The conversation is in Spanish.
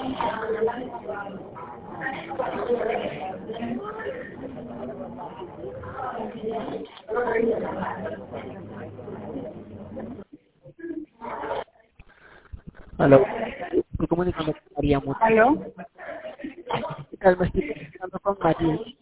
Aló, estoy comunicando con María Muti. ¿Aló? ¿Qué tal? Me estoy comunicando con María.